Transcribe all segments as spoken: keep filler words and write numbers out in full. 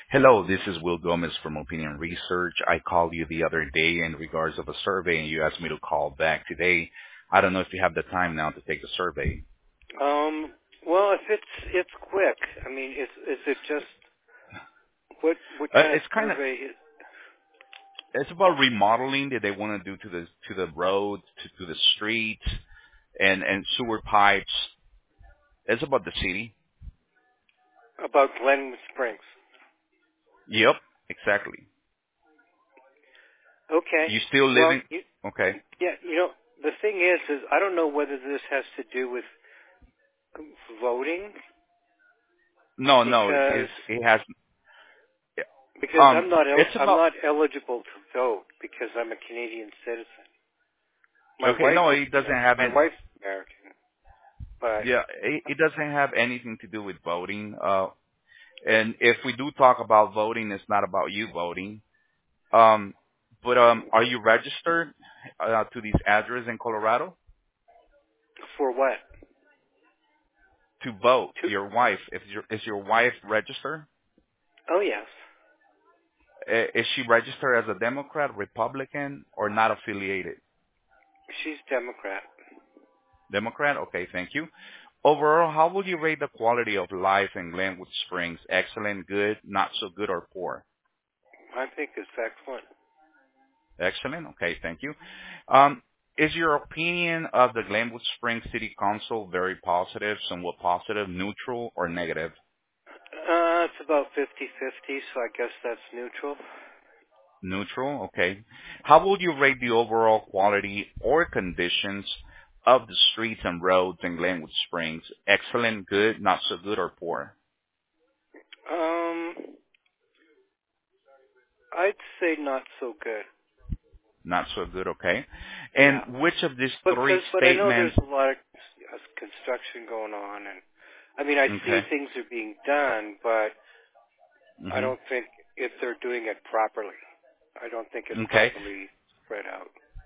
Hello, this is Will Gomez from Opinion Research. I called you the other day in regards of a survey, and you asked me to call back today. I don't know if you have the time now to take the survey. Um, well, if it's it's quick, I mean, is is it just what what Uh, kind of it's kind of survey is? it's about remodeling that they want to do to the to the roads, to, to the streets, and and sewer pipes. It's about the city. About Glenwood Springs? Yep, exactly. Okay. You still Well, living? you, Okay. yeah, you know, the thing is, is I don't know whether this has to do with voting No, no, because it's, it has. because Um, I'm not el- it's I'm about. not eligible to vote because I'm a Canadian citizen. My Okay, wife no, is it doesn't have my any. wife's American, but Yeah, it, it doesn't have anything to do with voting. Uh, and if we do talk about voting, it's not about you voting. Um, but um, are you registered uh, to these address in Colorado for what? to vote? To Your wife, if your is your wife registered? oh yes, I- Is she registered as a Democrat, Republican, or not affiliated? she's Democrat. Democrat. Okay, thank you. Overall, how would you rate the quality of life in Glenwood Springs? Excellent, good, not so good, or poor? I think it's excellent. Excellent. Okay, thank you. Um, is your opinion of the Glenwood Springs City Council very positive, somewhat positive, neutral, or negative? Uh, it's about fifty-fifty, so I guess that's neutral. Neutral. Okay. How would you rate the overall quality or conditions of the streets and roads in Glenwood Springs? Excellent, good, not so good, or poor? Um, I'd say not so good. Not so good. Okay. Yeah, And which of these but three cause, but I know there's statements? a lot of uh, construction going on, and I mean I see Okay. things are being done, but I Mhm. don't think if they're doing it properly. I don't think it's Okay. properly spread out.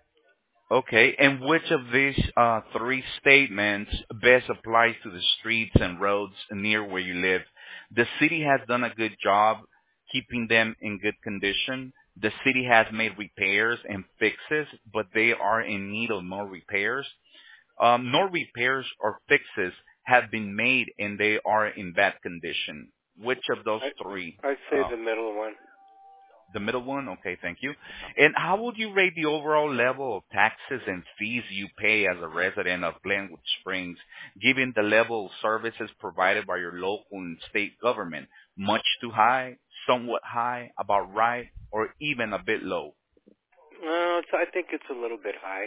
Okay, and which of these uh, three statements best applies to the streets and roads near where you live? The city has done a good job keeping them in good condition. The city has made repairs and fixes, but they are in need of more repairs. Um, no repairs or fixes have been made and they are in bad condition. Which of those I three? I'd say uh, the middle one. the middle one? Okay, thank you. And how would you rate the overall level of taxes and fees you pay as a resident of Glenwood Springs, given the level of services provided by your local and state government? Much too high, somewhat high, about right, or even a bit low? No, it's, I think it's a little bit high.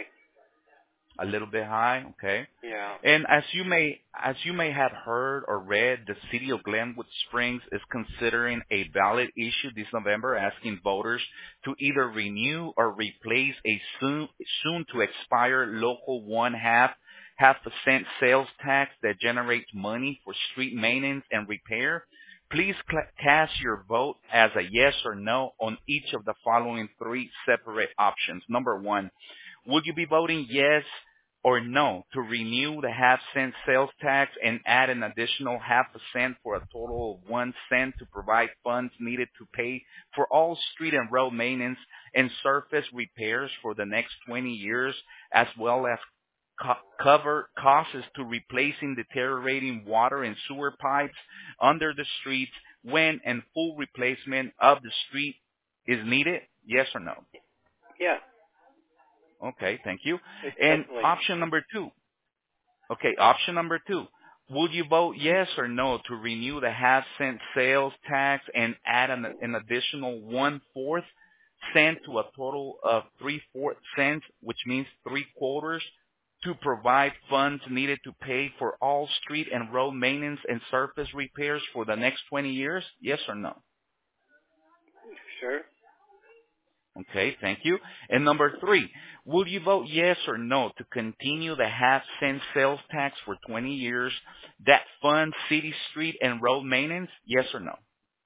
A little bit high, okay. Yeah. And as you may as you may have heard or read, the city of Glenwood Springs is considering a ballot issue this November asking voters to either renew or replace a soon soon to expire local one half half percent sales tax that generates money for street maintenance and repair. Please cl- cast your vote as a yes or no on each of the following three separate options. Number one, would you be voting yes or no to renew the half cent sales tax and add an additional half a cent for a total of one cent to provide funds needed to pay for all street and road maintenance and surface repairs for the next twenty years, as well as co- cover costs to replacing deteriorating water and sewer pipes under the streets when and full replacement of the street is needed? Yes or no? Yeah. Okay, thank you. It's And definitely yes. option number two. Okay, option number two. Would you vote yes or no to renew the half cent sales tax and add an, an additional one fourth cent to a total of three fourth cents, which means three quarters, to provide funds needed to pay for all street and road maintenance and surface repairs for the next twenty years? Yes or no? Sure. Okay, thank you. And number three, will you vote yes or no to continue the half cent sales tax for twenty years that funds city street and road maintenance? Yes or no?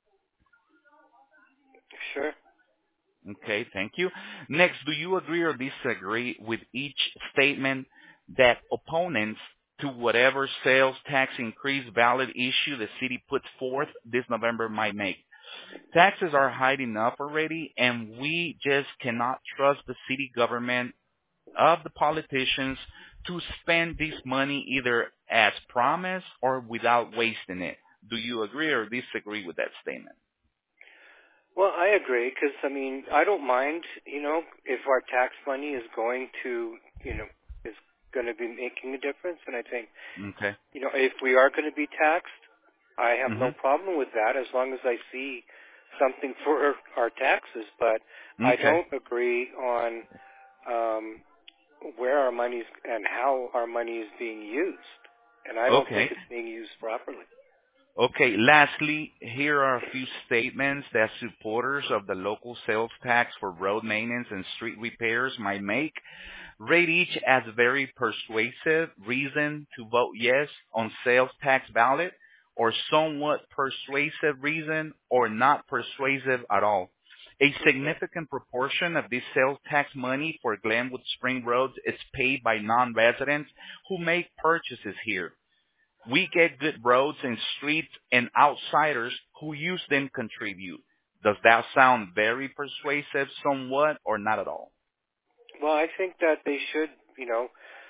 Sure. Okay, thank you. Next, do you agree or disagree with each statement that opponents to whatever sales tax increase ballot issue the city puts forth this November might make? Taxes are high enough already, and we just cannot trust the city government of the politicians to spend this money either as promised or without wasting it. Do you agree or disagree with that statement? Well, I agree because I mean I don't mind, you know, if our tax money is going to, you know, is going to be making a difference, and I think, Okay. you know, if we are going to be taxed, I have no Mhm. problem with that as long as I see something for our taxes. But I Okay. don't agree on um, where our money and how our money is being used, and I don't think Okay. it's being used properly. Okay. Lastly, here are a few statements that supporters of the local sales tax for road maintenance and street repairs might make. Rate each as a very persuasive reason to vote yes on sales tax ballot, or somewhat persuasive reason, or not persuasive at all. A Okay. significant proportion of this sales tax money for Glenwood Spring Roads is paid by non-residents who make purchases here. We get good roads and streets, and outsiders who use them contribute. Does that sound very persuasive somewhat or not at all? Well, I think that they should, you know,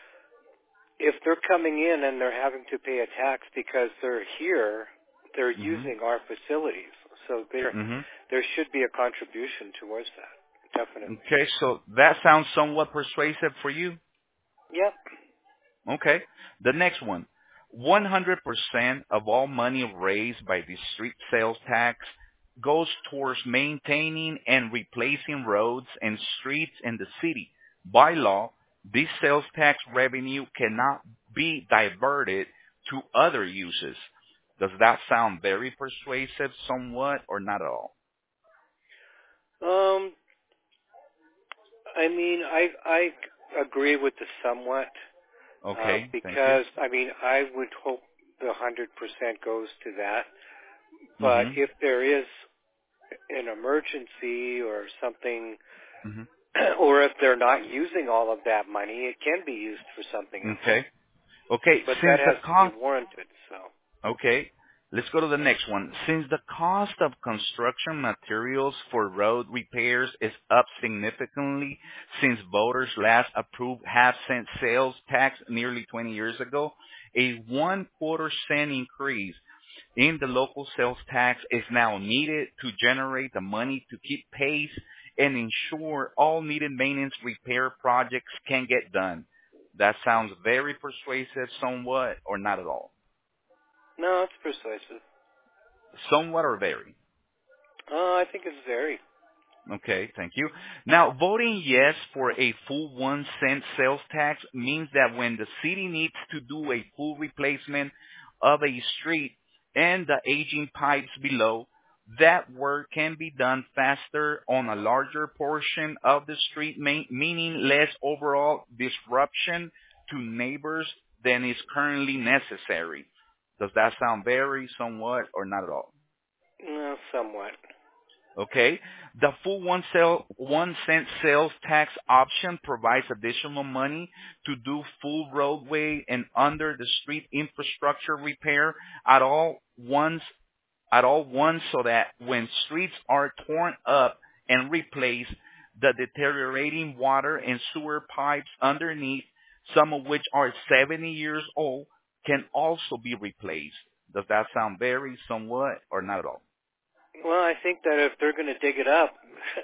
if they're coming in and they're having to pay a tax because they're here, they're Mhm. using our facilities. So there, Mhm. there should be a contribution towards that. Definitely. Okay, so that sounds somewhat persuasive for you. Yep. Okay. The next one. one hundred percent of all money raised by the street sales tax goes towards maintaining and replacing roads and streets in the city. By law, this sales tax revenue cannot be diverted to other uses. Does that sound very persuasive somewhat or not at all? Um, I mean, I I agree with the somewhat uh, Okay, thank you. because I mean I would hope the hundred percent goes to that. But Mhm. if there is an emergency or something, Mhm. or if they're not using all of that money, it can be used for something else. Okay. Okay, But that since the has to be cost warranted. So Okay, let's go to the next one. Since the cost of construction materials for road repairs is up significantly since voters last approved half-cent sales tax nearly twenty years ago, a one-quarter cent increase in the local sales tax is now needed to generate the money to keep pace and ensure all needed maintenance repair projects can get done. That sounds very persuasive somewhat or not at all? no, it's persuasive. Somewhat or very? Oh, I think it's very. Okay, thank you. Now, voting yes for a full one cent sales tax means that when the city needs to do a full replacement of a street and the aging pipes below, that work can be done faster on a larger portion of the street, ma- meaning less overall disruption to neighbors than is currently necessary. Does that sound very, somewhat, or not at all? No, somewhat. Okay. The full one sale, one cent sales tax option provides additional money to do full roadway and under the street infrastructure repair at all once, at all once so that when streets are torn up and replaced, the deteriorating water and sewer pipes underneath, some of which are seventy years old, can also be replaced. Does that sound very, somewhat, or not at all? Well, I think that if they're going to dig it up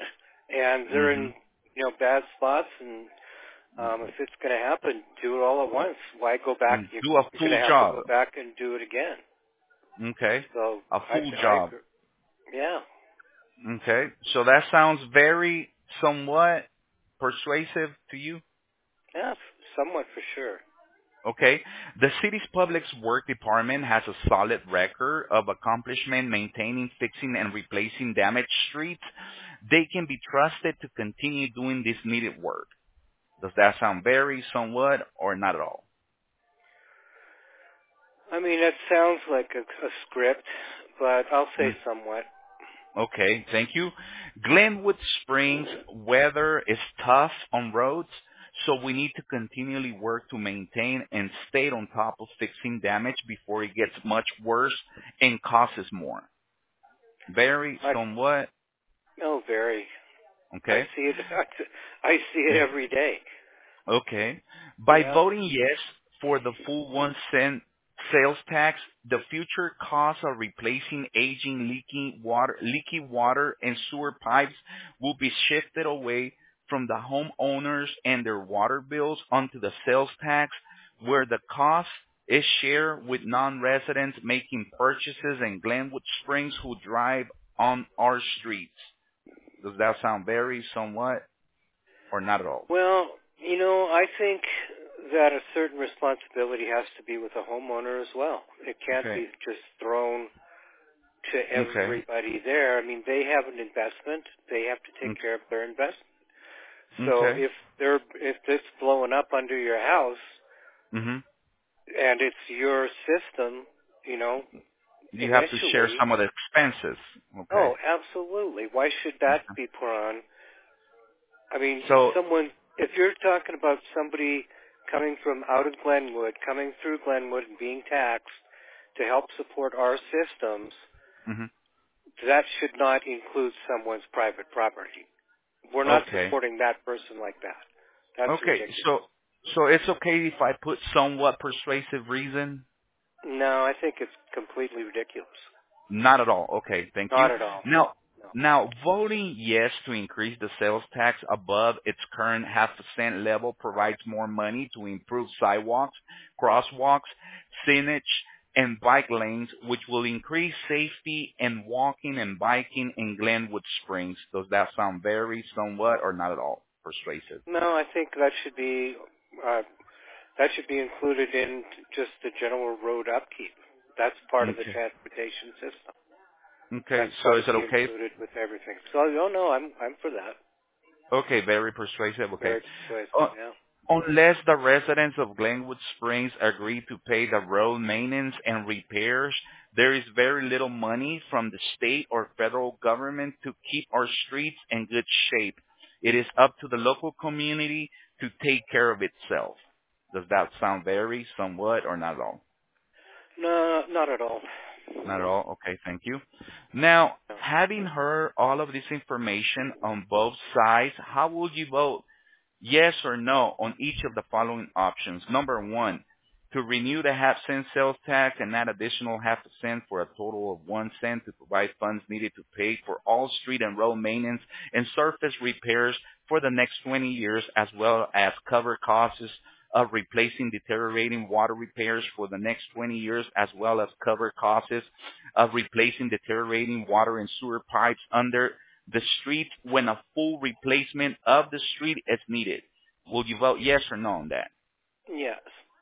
and they're Mm-hmm. in, you know, bad spots, and um, if it's going to happen, do it all at once. Why go back? And You, do a you're going full to have to job. go back and do it again. Okay. So A I, full I job. agree. Yeah, Okay. So that sounds very somewhat persuasive to you. yeah, somewhat for sure. Okay. The city's public work department has a solid record of accomplishment maintaining, fixing, and replacing damaged streets. They can be trusted to continue doing this needed work. Does that sound very somewhat or not at all? I mean, that sounds like a, a script, but I'll say Mm. somewhat. Okay, thank you. Glenwood Springs weather is tough on roads, so we need to continually work to maintain and stay on top of fixing damage before it gets much worse and causes more. Very, I, somewhat. oh, very. I Okay. see it. I see it every day. Okay. By Yeah. voting yes for the full one cent sales tax, the future cost of replacing aging leaking water, leaky water and sewer pipes will be shifted away from the homeowners and their water bills onto the sales tax, where the cost is shared with non-residents making purchases in Glenwood Springs who drive on our streets. Does that sound very somewhat or not at all? Well, you know, I think that a certain responsibility has to be with the homeowner as well. It can't Okay. be just thrown to Okay. everybody there. I mean, they have an investment. They have to take care of their investment. So Okay. if they're if it's blowing up under your house Mhm. and it's your system, you know, You have to share initially, some of the expenses. Okay. oh, absolutely. Why should that be put on? I mean, So, someone, if you're talking about somebody coming from out of Glenwood, coming through Glenwood and being taxed to help support our systems, mhm. that should not include someone's private property. We're not Okay. supporting that person like that. That's Okay. ridiculous. So, so it's okay if I put somewhat persuasive reason? No, I think it's completely ridiculous. Not at all. Okay. Thank you. Not at all. Now, No. now voting yes to increase the sales tax above its current half a cent level provides more money to improve sidewalks, crosswalks, signage, and bike lanes, which will increase safety and walking and biking in Glenwood Springs. Does that sound very somewhat or not at all persuasive? No, I think that should be uh, that should be included in just the general road upkeep. That's part of the Okay. transportation system. Okay. That's got So to is it be okay? included with everything. So, oh no, I'm I'm for that. Okay. Very persuasive. Okay. Very persuasive. Uh, Yeah. Unless the residents of Glenwood Springs agree to pay the road maintenance and repairs, there is very little money from the state or federal government to keep our streets in good shape. It is up to the local community to take care of itself. Does that sound very, somewhat, or not at all? No, not at all. Not at all? Okay, thank you. Now, No. having heard all of this information on both sides, how would you vote? Yes or no on each of the following options. Number one, to renew the half cent sales tax and add additional half a cent for a total of one cent to provide funds needed to pay for all street and road maintenance and surface repairs for the next twenty years, as well as cover costs of replacing deteriorating water repairs for the next twenty years, as well as cover costs of replacing deteriorating water and sewer pipes under the street when a full replacement of the street is needed. Will you vote yes or no on that? Yes.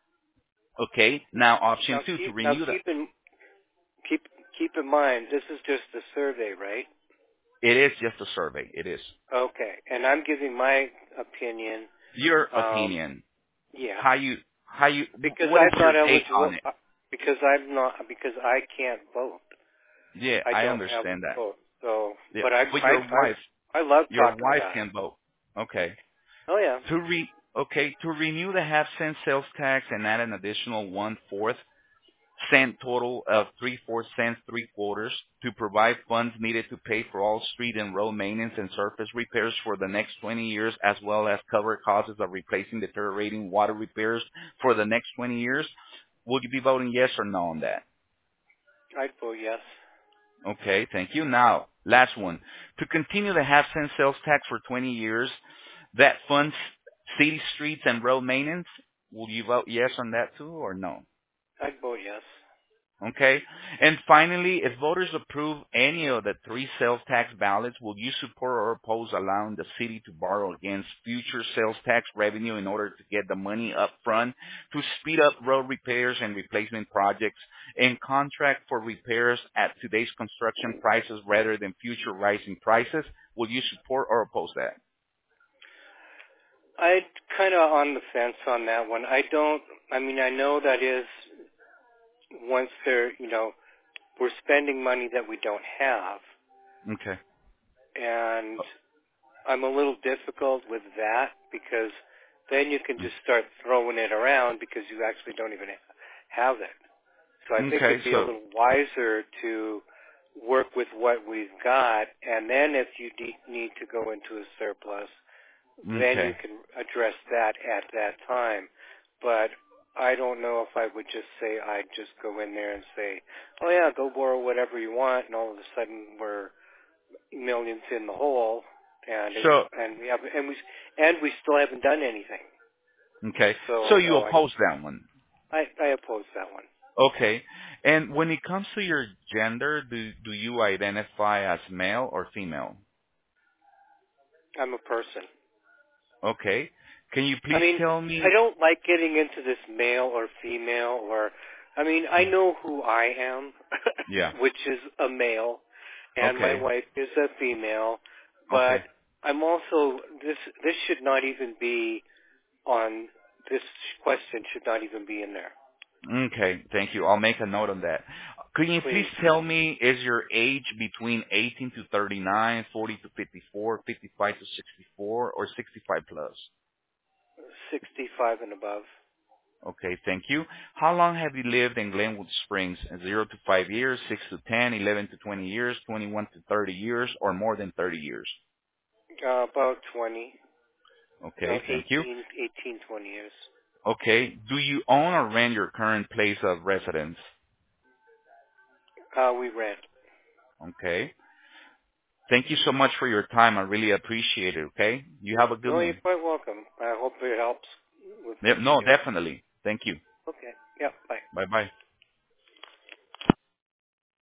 Okay. Now option Now two, to keep now renew the, keep in keep keep in mind this is just a survey, right? it is just a survey. It is. Okay. And I'm giving my opinion. Your Um, opinion. yeah. How you, how you, Because what is I'm your not take eligible. on it? uh, Because I'm not. Because I can't vote. Yeah, I I don't have a understand that. vote. So, Yeah. but I But I your wife, I, I love your talking wife about it. can vote. Okay. Oh yeah. To re, okay, to renew the half cent sales tax and add an additional one fourth cent total of three four cents three quarters to provide funds needed to pay for all street and road maintenance and surface repairs for the next twenty years, as well as cover costs of replacing deteriorating water repairs for the next twenty years. Would you be voting yes or no on that? I'd vote yes. Okay, thank you. Now, last one. To continue the half cent sales tax for twenty years that funds city streets and road maintenance, will you vote yes on that too or no? I'd vote yes. Okay. And finally, if voters approve any of the three sales tax ballots, will you support or oppose allowing the city to borrow against future sales tax revenue in order to get the money up front to speed up road repairs and replacement projects and contract for repairs at today's construction prices rather than future rising prices? Will you support or oppose that? I'd kind of on the fence on that one. I don't. I mean, I know that is once they're, you know, we're spending money that we don't have, Okay. and I'm a little difficult with that because then you can just start throwing it around because you actually don't even have it. So I think Okay. it'd be a So, little wiser to work with what we've got, and then if you de- need to go into a surplus, then you Okay. can address that at that time. But I don't know if I would just say I'd just go in there and say, oh yeah, go borrow whatever you want, and all of a sudden we're millions in the hole, and it, So, and we have and we and we still haven't done anything. okay. So So you no, I oppose that one. I, I oppose that one. Okay. And when it comes to your gender, do do you identify as male or female? I'm a person. Okay. Can you I please mean, tell I me? don't like getting into this male or female or, I mean, I know who I am, Yeah. which is a male, and my Okay. wife is a female, but Okay. I'm also, this, this should not even be on, this question should not even be in there. Okay. Thank you. I'll make a note on that. Can you please Please. tell me, is your age between eighteen to thirty-nine, forty to fifty-four, fifty-five to sixty-four, or sixty-five plus? sixty-five and above. Okay, thank you. How long have you lived in Glenwood Springs? zero to five years, six to ten, eleven to twenty years, twenty-one to thirty years, or more than thirty years? Uh, about twenty. No, Okay, thank you. eighteen, eighteen, twenty years. Okay, do you own or rent your current place of residence? Uh, we rent. Okay. Thank you so much for your time. I really appreciate it, okay? You have a good No, you're one. quite welcome. I hope it helps with Yep, what no, you're doing. definitely. Thank you. Okay. Yeah. Bye. Bye-bye.